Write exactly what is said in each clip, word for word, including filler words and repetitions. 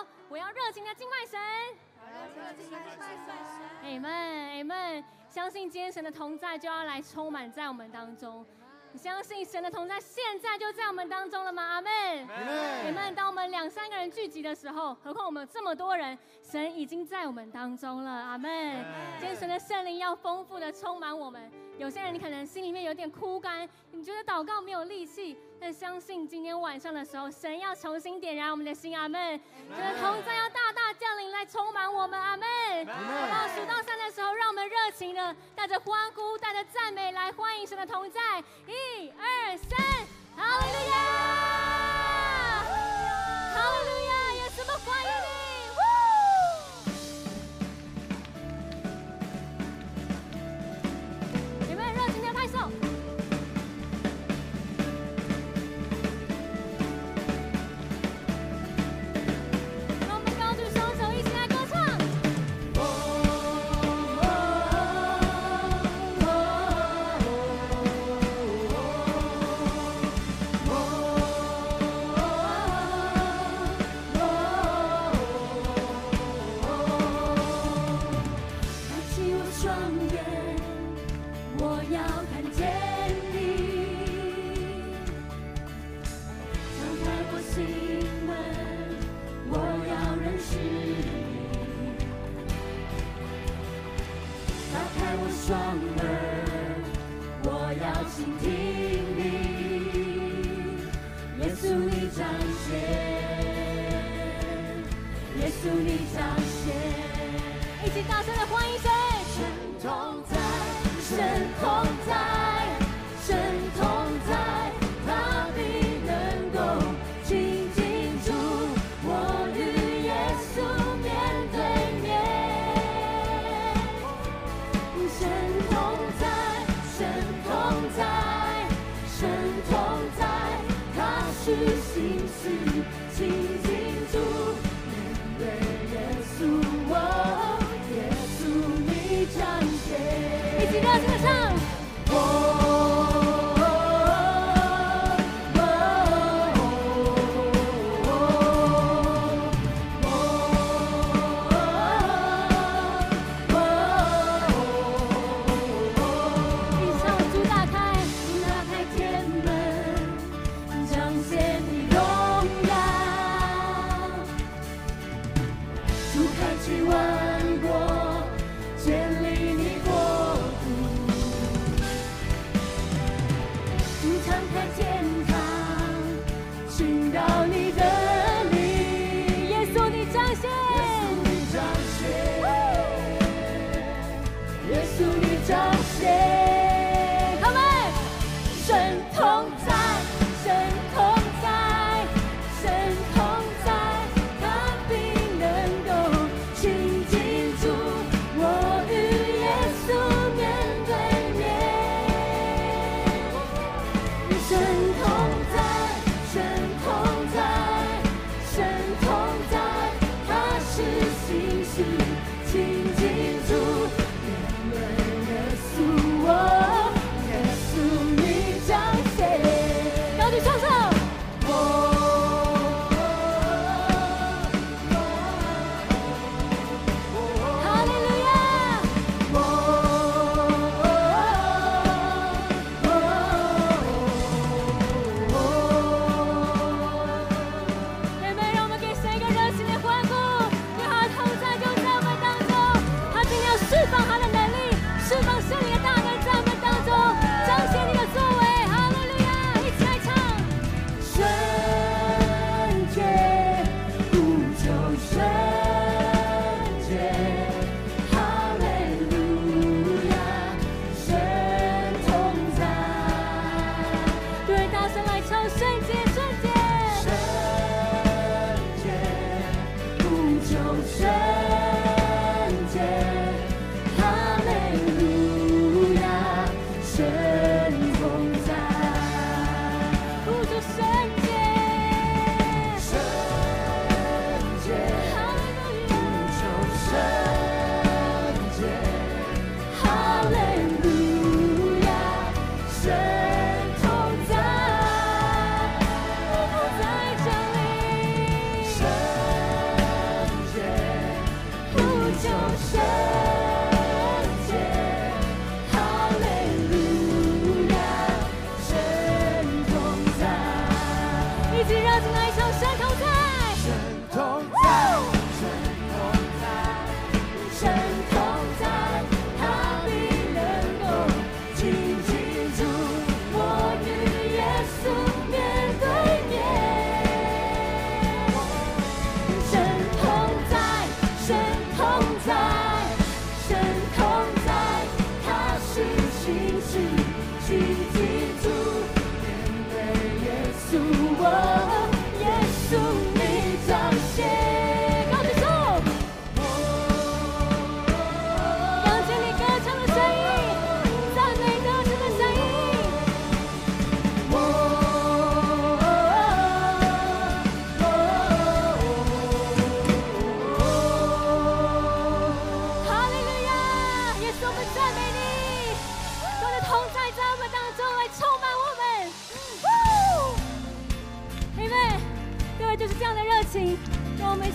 我要热情的敬拜神。阿们，阿们，相信今天神的同在就要来充满在我们当中。你相信神的同在现在就在我们当中了吗？阿们，阿们。当我们两三个人聚集的时候，何况我们这么多人，神已经在我们当中了。阿们。今天神的圣灵要丰富的充满我们。有些人你可能心里面有点枯干，你觉得祷告没有力气，但相信今天晚上的时候，神要重新点燃我们的心。阿们。神的同在要大大降临来充满我们。阿们。好不好？数到三的时候，让我们热情的带着欢呼，带着赞美来欢迎神的同在。一二三，哈利路亚，哈利路亚，耶稣，我们欢迎你！你们热情的拍手。让我们高举双手，一起来歌唱。双耳，我要倾听你，耶稣你彰显，耶稣你彰显，一起大声的欢迎神，神同在，神同在，神同在，他必能够亲近主，我与耶稣面对面。神同在，神同在，神同在，他是心事亲近主，面对耶稣，哦，耶稣你彰显，一起热情的唱，我。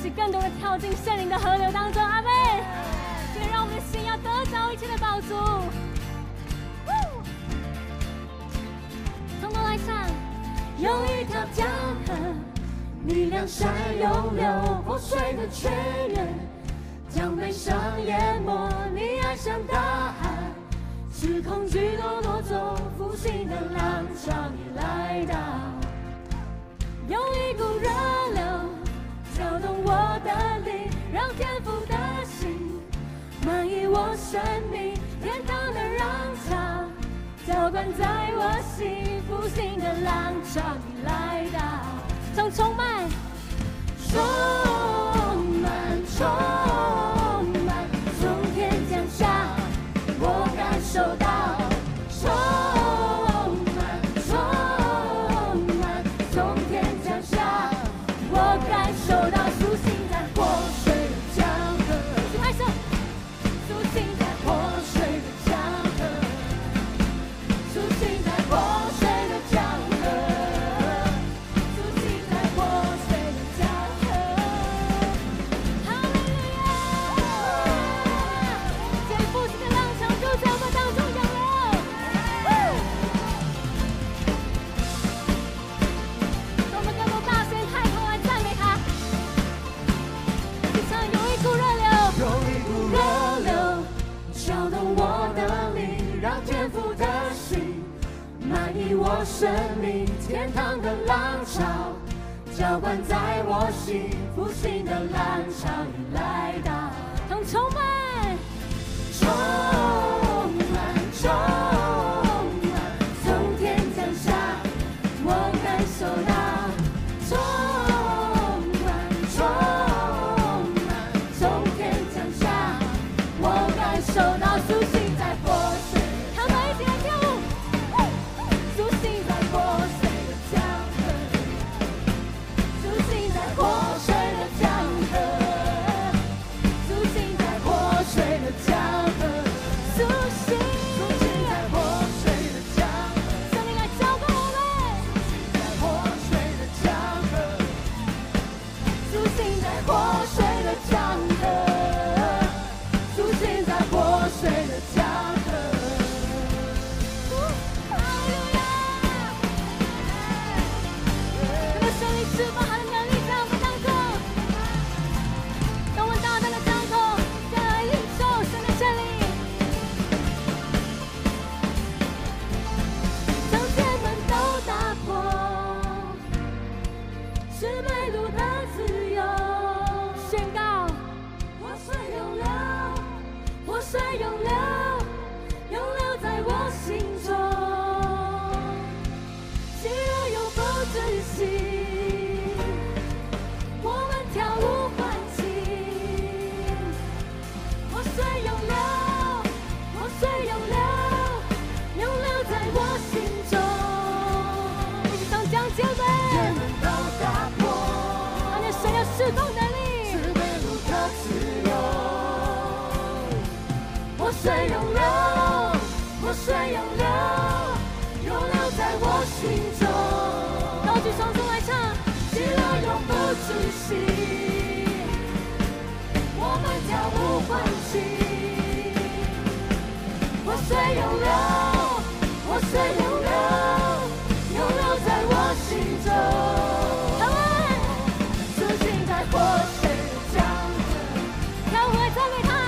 起更多的跳进圣灵的河流当中。阿们。所以让我们的心要得着一切的饱足。从头来唱。有一条江河，你两山涌流，破碎的泉源，将悲伤淹没。你爱像大海，是恐惧都夺走，复兴的浪潮已来到。有一股热流搅动我的灵，让天父的心满溢我生命，天堂的浪潮浇灌在我心，复兴的浪潮已来到。唱充满，充满，充满，从天降下，我感受到。充满，充满，从天降下，我感受到苏醒在活水的江河。一起拍手，苏醒在活水的江河，苏醒在活水的江河，苏醒在活水的江河。哈利路亚！这复兴的浪潮就在我们当中涌流。我们更多大声开口来赞美他。地上有一股热流， 有一股热流搅动我的灵，让天父的心满溢我生命，天堂的浪潮浇灌在我心，复兴的浪潮已来到。 同充满， 充满，充满，从天降下，我感受到。充满，充满，从天降下，我感受到苏醒在活水。 他们一起来跳舞。 苏醒在活水的江河，苏醒在活水的江河，苏醒在活水的江河， 苏醒， 苏醒在活水的江河， 圣灵来浇灌我们。 在活水的江河，苏醒在活水的江河，苏醒在活水的江河。 哈利路亚！那么圣灵释放他的能力在我们当中，让我们大胆的张口，要来领受神的圣灵。 将天门都打破，是美路的自由。 宣告， 活水涌流，活水涌流，涌流在我心中，喜乐永不止息，我们跳舞欢庆。活水涌流，活水涌流，涌流在我心中。 一起唱将姐妹， 天门都打破， 让你神要释放能力。 是美路的自由。活水涌流，活水涌流，涌流在我心中。 高举双手来唱， 喜乐永不止息，我们跳舞欢庆。活水涌流，活水涌流，涌流在我心中。 他们苏醒在活水的江河， 跳舞来赞美他，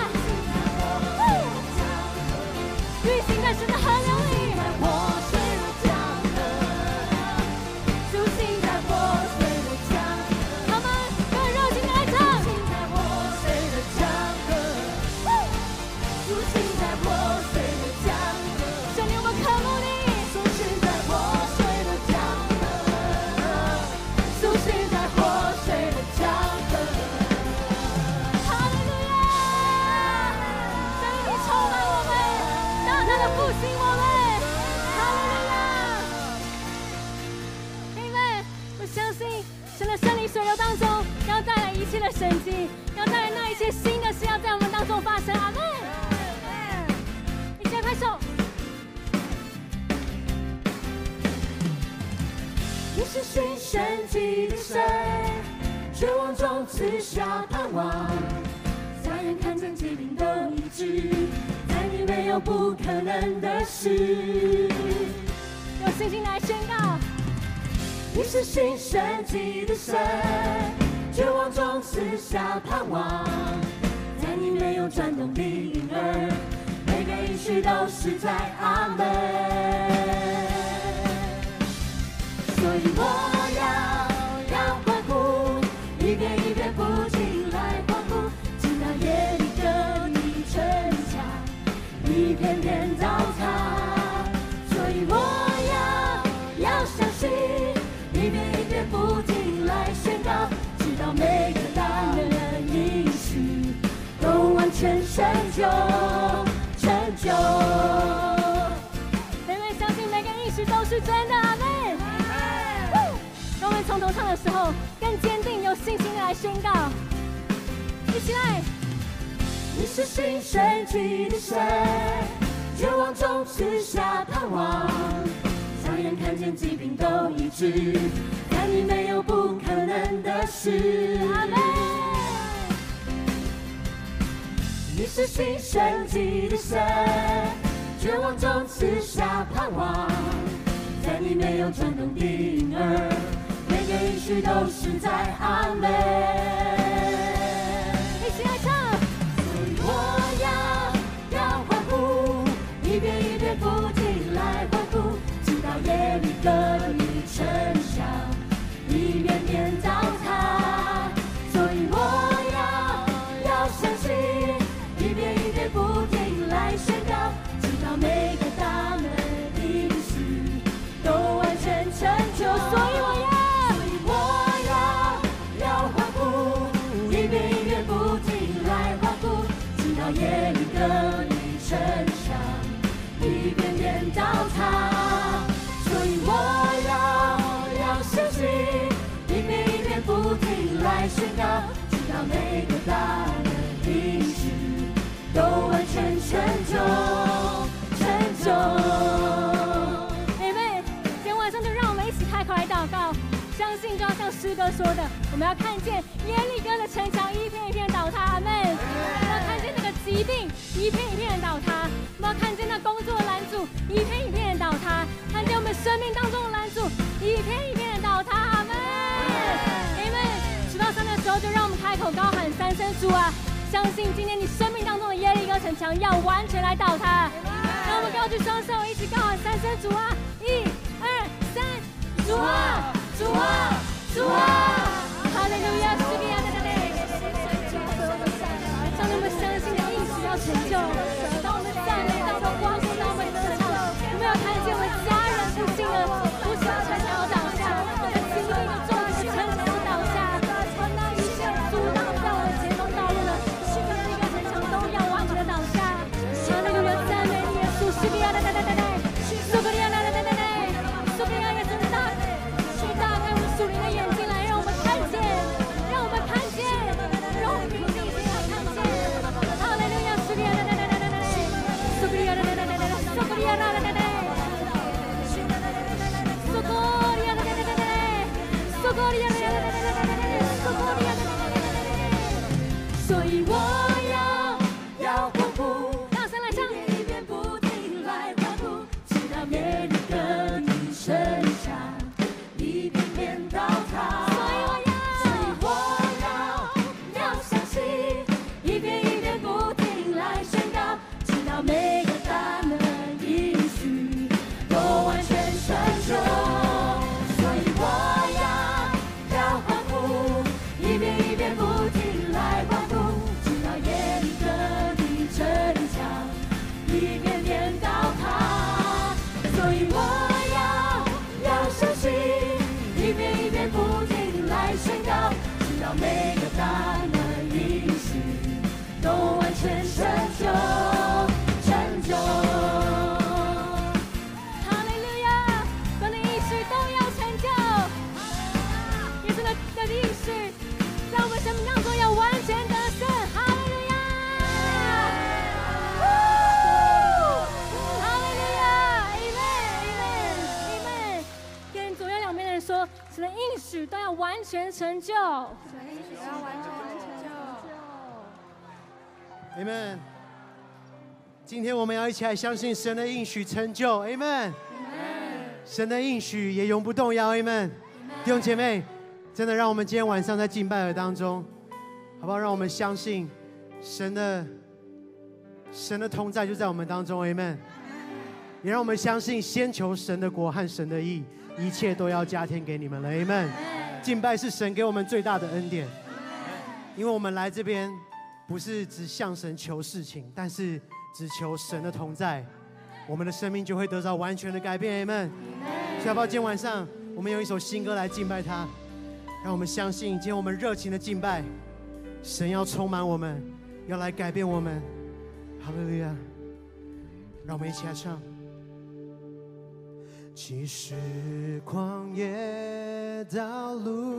运行在神的河流里。 在活水的江河，苏醒在活水的江河， 他们更热情地来唱， 苏醒在活水的江河，苏醒在活水的江河， 圣灵我们渴慕你。 苏醒在活水的江河，苏醒在活水的江河。 哈利路亚！圣灵你充满我们，大大的复兴我们。哈利路亚！弟兄们，我相信神的圣灵水流当中要带来一切的神迹，要带来那一切新的事要在我们当中发生。阿门！一起来拍手。 你是新神迹的神，绝望中中赐下盼望，家人看见疾病都医治，在你没有不可能的事。 有信心来宣告， 你是新生机的神，绝望中赐下盼望，在你没有转动的婴儿，每个应许都是在阿门。所以我要要欢呼，一遍一遍不停来欢呼，直到耶利哥的城墙一片片倒塌。所以我要要相信，一遍一遍不停来宣告，直到每个大人应许都完全成就成就。 因为相信每个应许都是真的，阿们。当我们从头唱的时候，更坚定、有信心的来宣告，一起来。 你是新生机的神，绝望中赐下盼望，家人看见疾病都医治，在你没有不可能的事。阿们。你是新生机的神，绝望中赐下盼望，在你没有转动的婴儿，每个应许都是在阿门。 一起来唱。 所以我要要欢呼，一遍一遍不停来欢呼，直到耶利哥的城墙一遍遍倒塌。所以我要要相信，一遍一遍不停来宣告，直到每个大门应许都完全成就。所以我要，所以我要要欢呼，一遍一遍不停来欢呼，直到耶利哥的城墙一遍遍倒塌。所以我要要相信，一遍一遍不停来宣告，直到每个大门应许都完全成就成就。 阿们。今天晚上就让我们一起开口来祷告，相信就要像诗歌说的，我们要看见耶利哥的城墙一片一片倒塌，阿们。我们要看见那个疾病一片一片的倒塌，我们要看见那工作的拦阻一片一片的倒塌，看见我们生命当中的拦阻一片一片的倒塌，阿们。阿们。直到上的时候，就让我们开口高喊三声主啊！相信今天你生命当中的耶利哥城墙要完全来倒塌。让我们高举双手，一起高喊三声主啊！一、二、三，主啊，主啊，主啊！哈利路亚，是的呀，对对对。让我们相信的应许要成就。当我们赞美，当我们欢呼，当我们歌唱，我们要看见我们家人不幸的不幸的城墙倒下，我们经历一个重大的城墙倒下，那一切阻挡在我们前方道路的这个城墙都要完全的倒下。哈利路亚，赞美你耶稣，是的呀，对对对对对。苏格利亚，对对对对，苏格利亚也真大，去打开我们属灵的眼睛来，让我们看见，让我们看见，让我们凭信心来看见。哈利路亚，苏格利亚，对对对对对，苏格利亚，对对对对对，苏格利亚，对对对对，苏格利亚，对对对对对，苏格利亚，对对对对对，苏格利亚，对对对对对。 所以我要要欢呼， 大声来唱。 一遍不停来欢呼，直到耶利哥的城墙一遍遍倒塌。 所以我要， 所以我要要相信，一遍一遍不停来宣告，直到每个大门应许都完全成就。所以我要要欢呼，一遍一遍不停来欢呼，直到耶利哥的城墙一遍遍倒塌。所以我要要相信，一遍一遍不停来宣告，直到每个大门应许都完全成就成就。 哈利路亚，神的应许都要成就，耶稣的的应许在我们生命当中要完全得胜。哈利路亚，哈利路亚，阿门，阿门，阿门。跟左右两边的人说，神的应许都要完全成就。 神的应许都要完全成就。 Amen。今天我们要一起来相信神的应许成就 ，Amen。神的应许也永不动摇 ，Amen。弟兄姐妹，真的让我们今天晚上在敬拜的当中，好不好？让我们相信神的神的同在就在我们当中 ，Amen。也让我们相信，先求神的国和神的义，一切都要加添给你们了 ，Amen。敬拜是神给我们最大的恩典，因为我们来这边不是只向神求事情，但是只求神的同在，我们的生命就会得到完全的改变 ，Amen。所以要不要今天晚上我们用一首新歌来敬拜他？让我们相信，今天我们热情的敬拜，神要充满我们，要来改变我们。哈利路亚！让我们一起来唱。即使旷野道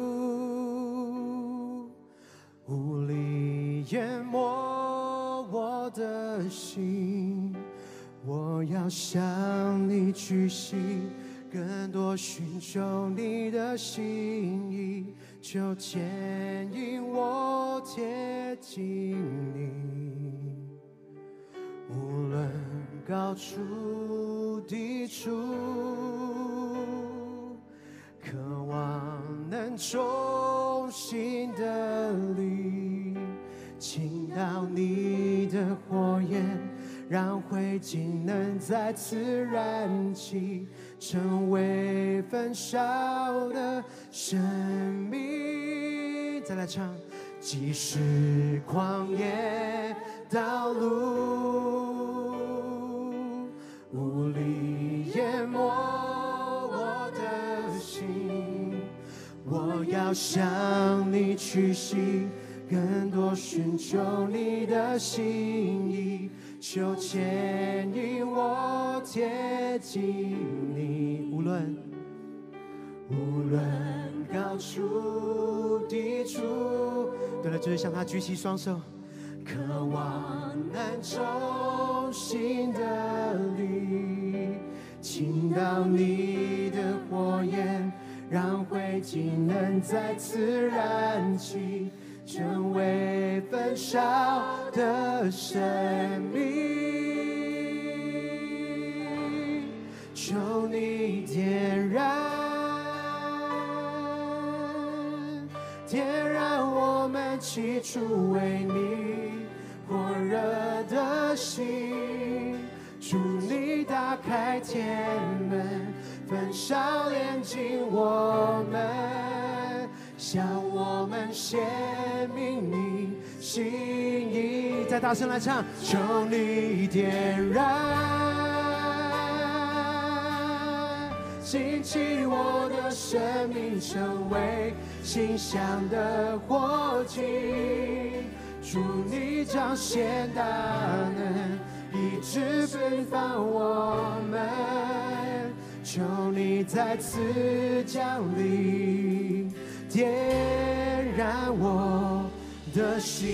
路无力淹没我的心，我要向你屈膝，更多寻求你的心意，求牵引我贴近你。无论高处低处，渴望能重新的力，倾倒你的火焰，让灰烬能再次燃起，成为焚烧的生命。再来唱，即使旷野道路无力淹没我的心，我要向你屈膝，更多寻求你的心意，求牵引我贴近你。无论无论高处低处，对了，就是向他举起双手，渴望能重新的力，倾倒你的火焰，让灰烬能再次燃起，成为焚烧的生命。求你点燃，点燃我们起初为你火热的心，祝你打开天门，焚烧炼净我们，向我们显明你心意。再大声来唱，求你点燃，兴起我的生命，成为馨香的火祭，祝你彰显大能，一直奔放我们，求你再次降临，点燃我的心。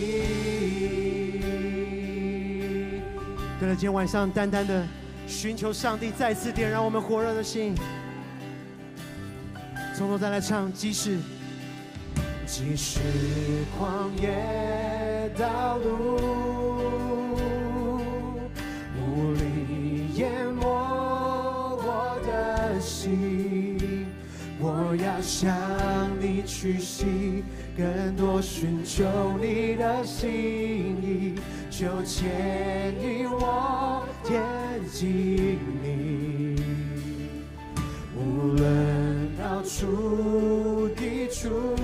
对了，今天晚上单单的寻求上帝再次点燃我们火热的心。从头再来唱，即使即使旷野道路无力淹没我的心，我要向你屈膝，更多寻求你的心意，求牵引我贴近你。无论高处低处，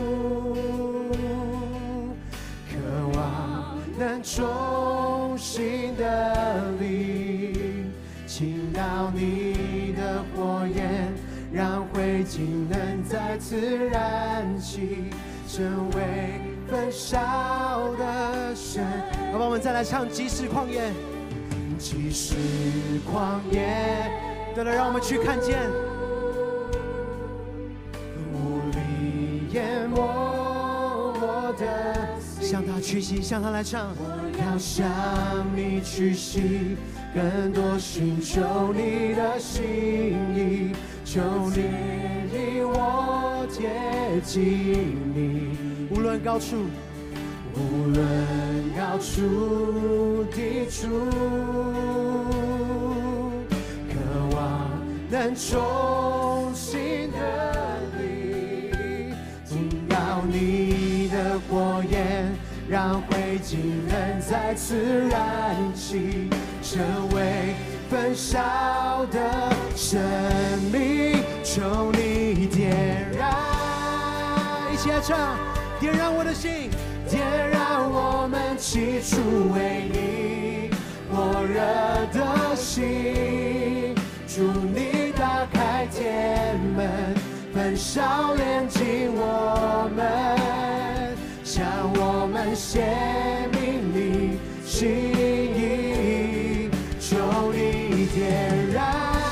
渴望能重新的力，倾倒你的火焰，让灰烬能再次燃起，成为焚烧的神。好吧，我们再来唱，即使旷野，即使旷野。对了，让我们去看见。淹没我的，向他屈膝，向他来唱。我要向你屈膝，更多寻求你的心意，求你引我接近你。无论高处，无论高处低处，渴望能重新的你，进到你的火焰，让灰烬能再次燃起，成为焚烧的生命。求你点燃，一起来唱，点燃我的心，点燃我们起初为你火热的心。祝你打开天门，焚烧炼净我们，向我们显明你心意。求你点燃，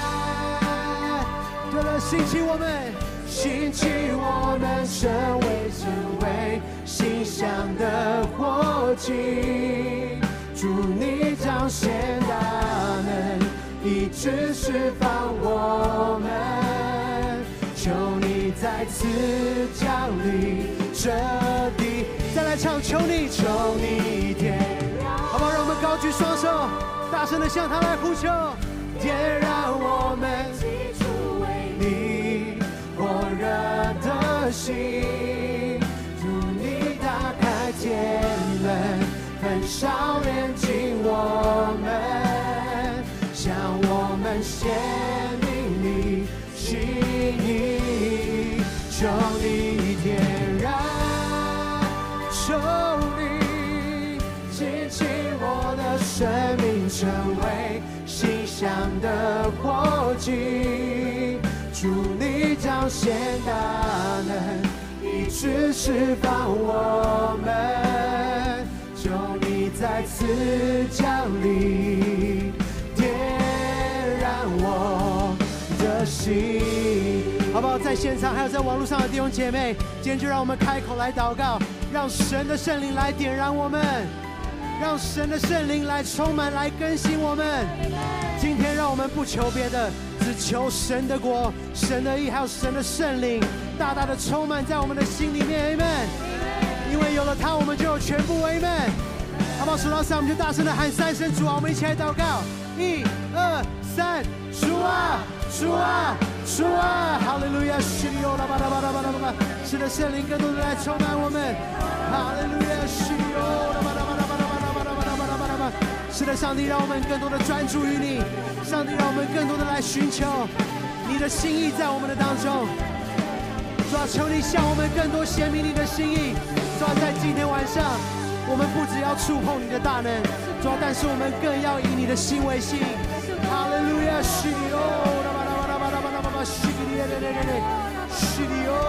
对了，兴起我们，兴起我们，成为成为馨香的火祭。祝你彰显大能，一直释放我们。求你再次降临这地。再来唱，求你，求你点燃，好不好？让我们高举双手，大声的向他来呼求，点燃我们起初为你火热的心。祝你打开天门，焚烧炼净我们，向我们显明你心意。求你点燃，求你激起我的生命，成为馨香的火祭。祝你彰显大能，一直释放我们。求你再次降临，点燃我的心。好不好？在现场还有在网络上的弟兄姐妹，今天就让我们开口来祷告，让神的圣灵来点燃我们，让神的圣灵来充满，来更新我们。今天让我们不求别的，只求神的国、神的义，还有神的圣灵大大的充满在我们的心里面。Amen。因为有了他，我们就有全部。Amen。好不好？数到三，我们就大声的喊三声主啊！我们一起来祷告，一二三，主啊！主啊，主啊，哈利路亚！是的，巴拉巴拉巴拉巴拉，是的，圣灵更多的来充满我们，哈利路亚！是的，巴拉巴拉巴拉巴拉巴拉巴拉巴拉巴拉巴拉，是的，上帝让我们更多的专注于你，上帝让我们更多的来寻求你的心意在我们的当中。主啊，求你向我们更多显明你的心意。主啊，在今天晚上，我们不只要触碰你的大能，主啊，但是我们更要以你的心为心。哈利路亚！是的。是的，是的，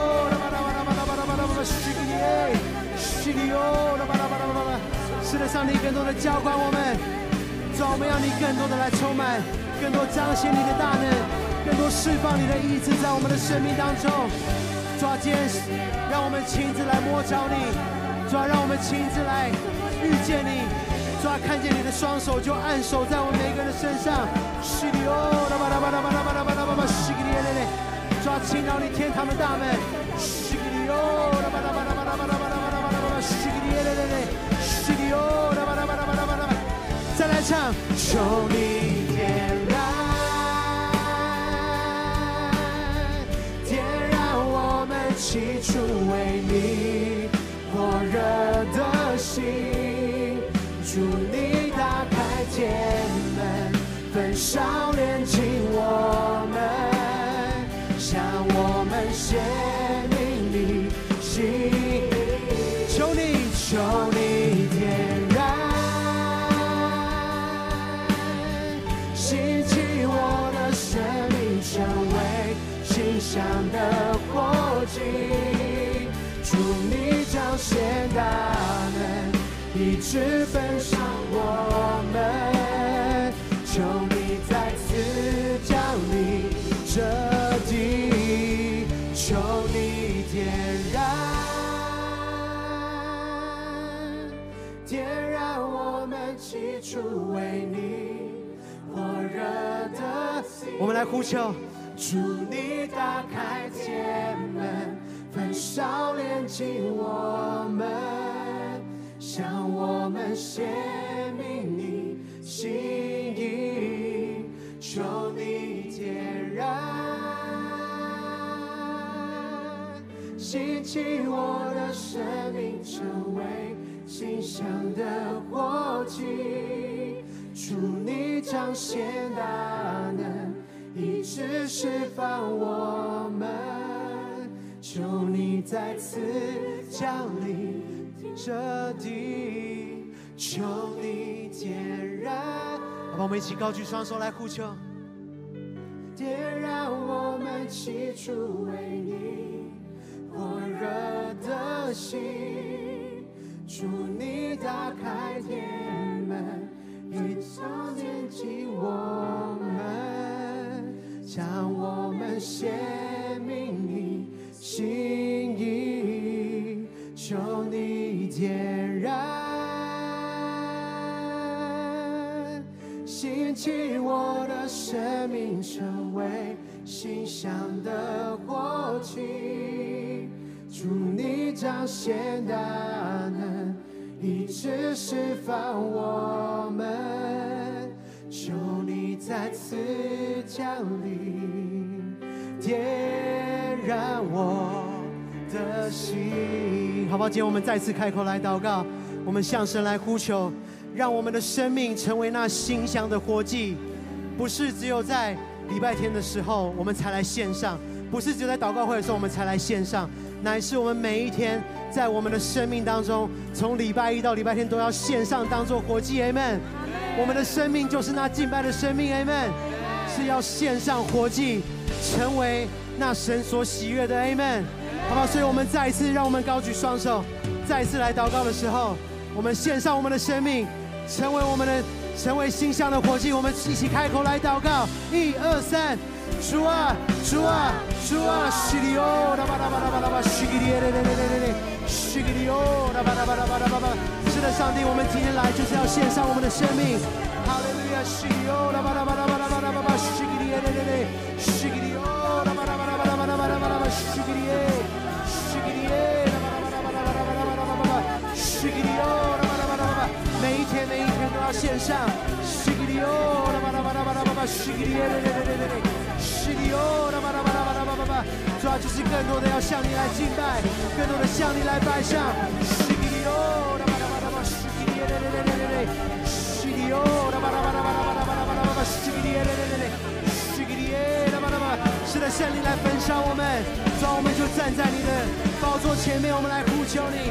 是的，上帝更多的浇灌我们，主啊，我们要你更多的来充满，更多彰显你的大能，更多释放你的意志在我们的生命当中。主啊，今天让我们亲自来摸着你，主啊，让我们亲自来遇见你，主啊，看见你的双手就按手在我们每个人的身上。是的哦，巴拉巴拉巴拉巴拉巴拉巴拉，是的嘞嘞，主啊，倾倒你天堂的大门。是的哦，巴拉巴拉巴拉巴拉巴拉巴拉巴拉，是的嘞嘞嘞，是的哦，巴拉巴拉巴拉巴拉。再来唱，求你点燃，点燃我们起初为你火热的心。祝你打开天门，焚烧炼净我们，向我们显明你心意。求你，求你点燃，兴起我的生命，成为馨香的火祭。祝你彰显大能，一直焚烧我们。求你再次降临这地，求你点燃，点燃我们起初为你火热的心。我们来呼求，祝你打开天门，焚烧少连进我们，向我们显明你心意，求你点燃，兴起我的生命，成为馨香的火祭，主你彰显大能，医治释放我们，求你再次降临这地，求你点燃。好吧，我们一起高举双手来呼求，点燃我们起初为你火热的心，主你打开天门，一早点进我们，将我们显明你心意，求你点燃，兴起我的生命，成为馨香的火祭，主你彰显大能，医治释放我们，求你再次降临，点燃我的心。好不好？今天我们再次开口来祷告，我们向神来呼求，让我们的生命成为那馨香的火祭，不是只有在礼拜天的时候我们才来线上，不是只有在祷告会的时候我们才来线上，乃是我们每一天在我们的生命当中，从礼拜一到礼拜天都要线上当作火祭 Amen。 我们的生命就是那敬拜的生命 Amen， 是要线上火祭，成为那神所喜悦的 Amen， 好不好？所以我们再一次让我们高举双手，再一次来祷告的时候，我们献上我们的生命，成为我们的成为馨香的火祭，我们一起开口来祷告，一二三，主啊，主啊，主啊，西里欧，拉巴拉巴拉巴拉巴，西里耶嘞嘞嘞嘞嘞，西里欧，拉巴拉巴拉巴拉巴拉。是的，上帝，我们今天来就是要献上我们的生命，哈利路亚，西里欧，拉巴拉巴拉巴拉巴拉巴拉，西里耶嘞嘞嘞，西里欧，拉巴拉巴拉巴拉巴拉巴拉巴拉，西里耶，西里耶，拉巴拉巴拉巴拉巴拉巴拉巴拉巴拉，西里欧，拉巴拉巴拉巴拉，每一天每一天都要献上，西里欧，拉巴拉巴拉巴拉巴拉，西里耶嘞嘞嘞嘞嘞。主要就是更多的要向你来敬拜，更多的向你来拜上。是的，圣灵来焚烧我们，主要我们就站在你的宝座前面，我们来呼求你。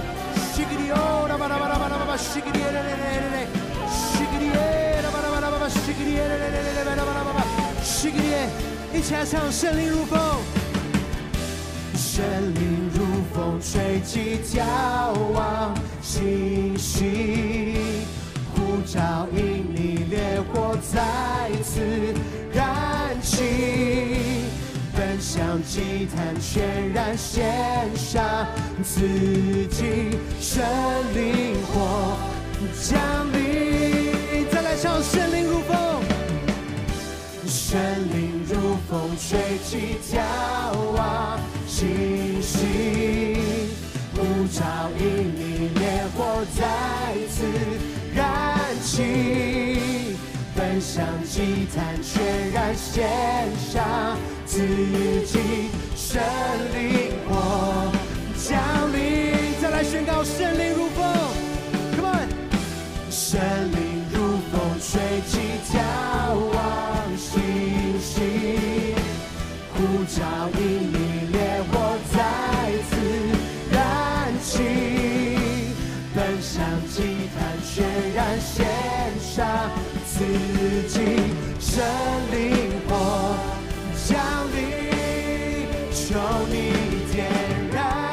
一起来唱，圣灵如风，圣灵如风吹起，眺望星星，呼召引你烈火再次燃起，奔向祭坛全然献上自己，圣灵火降临。再来唱，圣灵如风，圣灵如风吹起，眺望星星，呼召引你烈火再次燃起，奔向祭坛全然献上自己，圣灵火降临。再来宣告，圣灵如风 ，Come on， 圣灵如风吹起，眺望星星，呼召引你烈火再次燃起，奔向祭坛全然献上自己，圣灵火降临，求你点燃，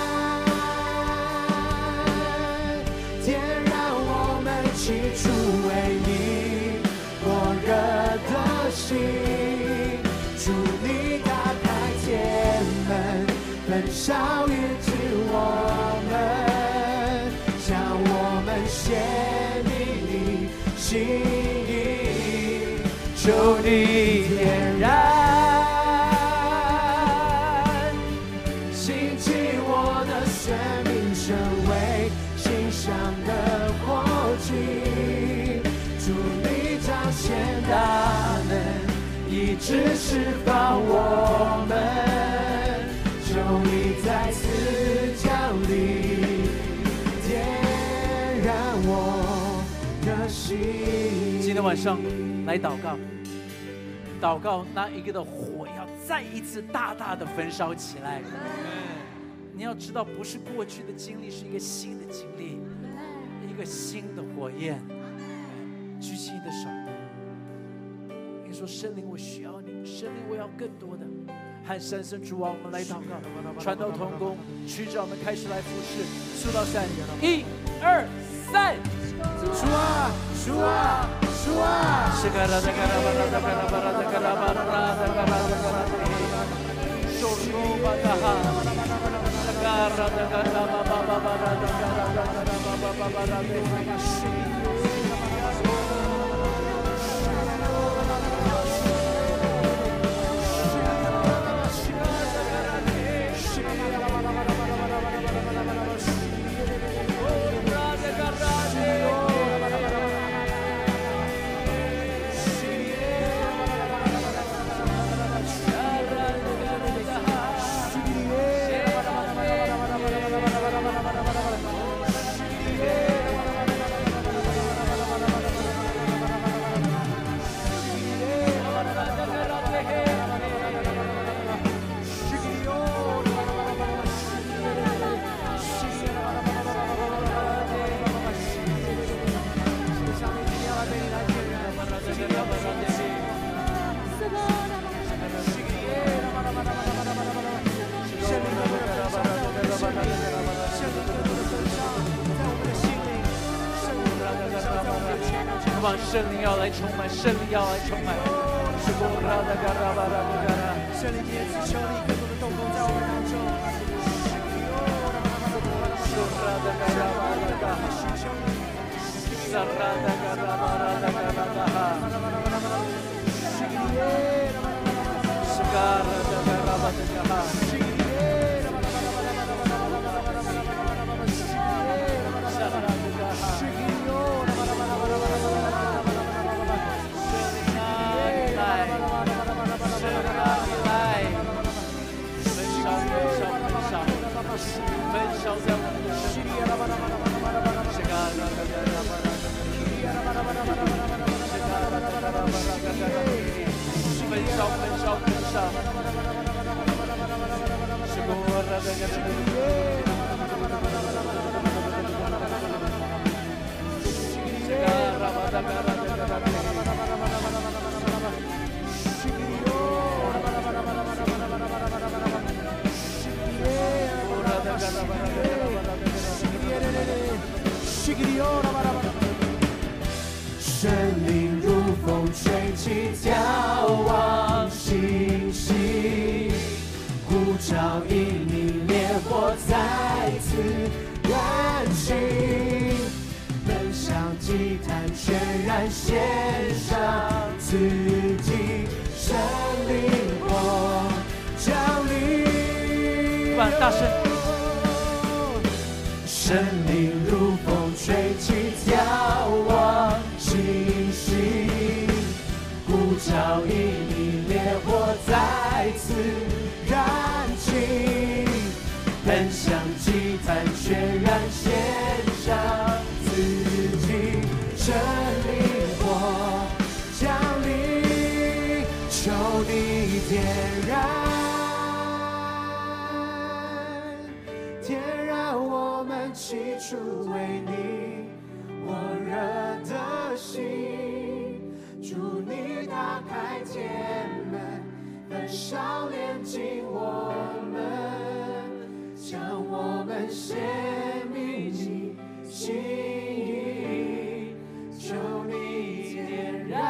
点燃我们起初为你火热的心，主你打开天门，焚烧医治我们，向我们显明你心意，求你点燃， 兴起我的生命，成为馨香的火祭。主你彰显大能，医治释放我们，求你再次降临，点燃我的心。 今天晚上来祷告，祷告那一个的火要再一次大大的焚烧起来。你要知道，不是过去的经历，是一个新的经历，一个新的火焰。举起你的手，你说：圣灵，我需要你，圣灵，我要更多的。和三声主啊，我们来祷告，传道同工，区长们开始来服侍。数到三，一、二、三。 主啊，主啊，主啊！ 是嘎啦哒嘎啦吧啦哒嘎啦吧啦哒嘎啦吧啦哒嘎啦哒嘎啦哒。手罗巴达哈，哒嘎啦哒嘎啦吧吧吧吧啦哒嘎啦哒嘎啦吧吧吧吧啦哒。圣灵要来充满，圣灵要来充满。是过拉的嘎拉巴拉的嘎拉。 圣灵也只求你更多的动工在我们当中。 是拉的嘎拉巴拉的嘎。是拉的嘎拉巴拉的嘎拉的哈。是嘎拉的嘎拉巴的嘎哈。焚烧在我们的生命，是嘎啦嘎啦巴拉嘎，是嘎啦嘎啦巴拉嘎嘎，焚烧焚烧焚烧，是过啦嘎嘎嘎，是嘎啦巴拉嘎啦嘎嘎嘎。 生命如风吹起，眺望星星，呼召引领烈火再次燃起，奔向祭坛全然献上自己，生灵火降临。 大声。 生命如风吹起，眺望星星，呼召引领烈火再次燃起，奔向祭坛全然献上自己，生灵火降临，求你点燃。起初为你火热的心，祝你打开天门，焚烧炼净我们，将我们献给你心意，求你点燃，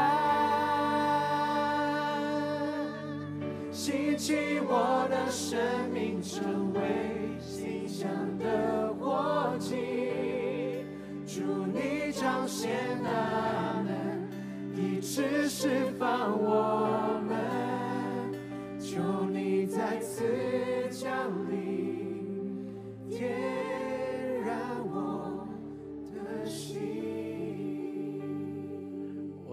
兴起我的生命，成为馨香的火祭，祝你彰显大能，医治释放我们，求你再次降临。